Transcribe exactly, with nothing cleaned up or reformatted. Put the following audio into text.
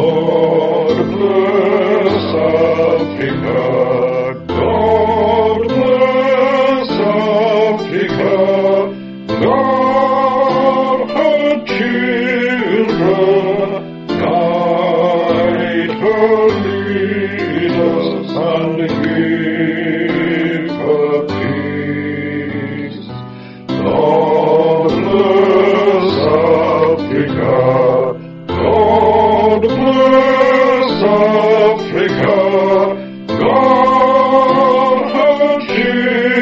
God bless Africa. God bless Africa. God her children. Guide her leaders and give her peace. God bless Africa. God bless Africa. God her children.